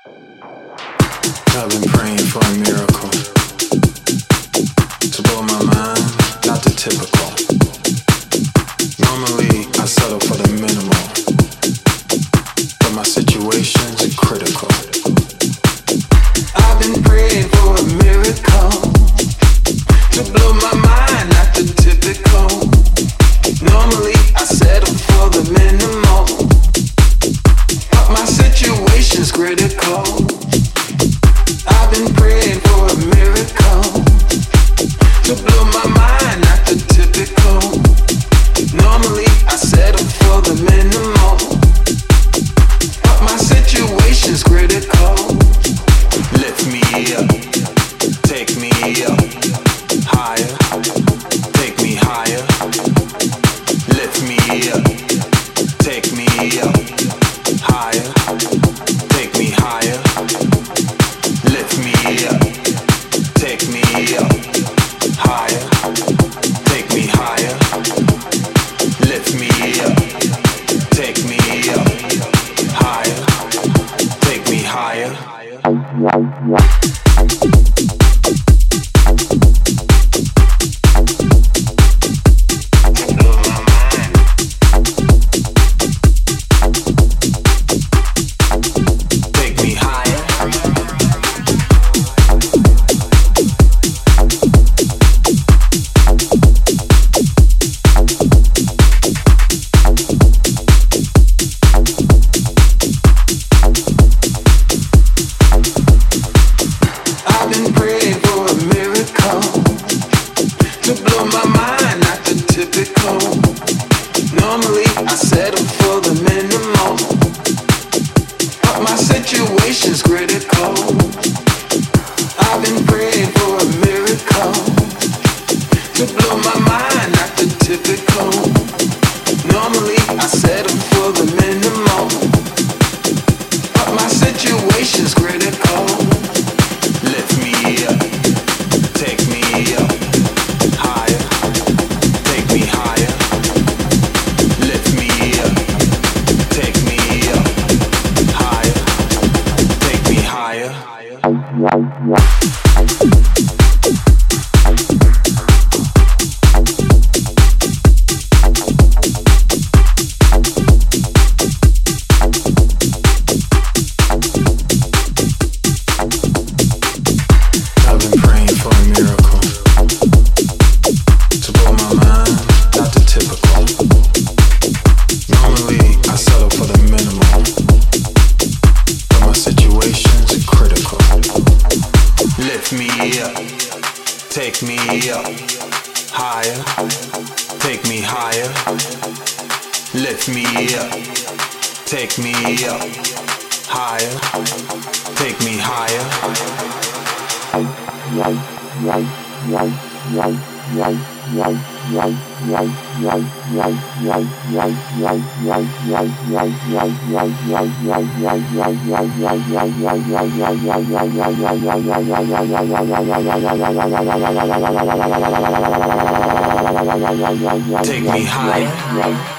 I've been praying for a miracle to blow my mind, not the typical. Normally, I settle for the minimal, but my situation's critical. I've been praying for a miracle to blow my mind, not the typical. Normally, I settle for the minimal, but my situation's critical. I've been praying for a miracle to blow my mind, not the typical. Normally I settle for the minimal, but my situation's critical. Lift me up, take me up, higher, take me higher. Lift me up, take me up, higher, take me higher. Lift me up, take me up, higher, take me higher. Lift me up, take me up, higher, take me higher. Normally I settle for the minimal, but my situation's critical. I've been praying for a miracle to blow my mind, not the typical. Normally I settle for the minimal, but my situation's critical. Lift me up, take me up, higher, take me higher. Lift me up, take me up, higher, take me higher. I've been praying for a miracle to blow my mind, not the typical. Normally, I settle for the minimal, but my situation's critical. Lift me up, take me up, higher, take me higher. Lift me up, take me up, higher, take me higher. Take me higher.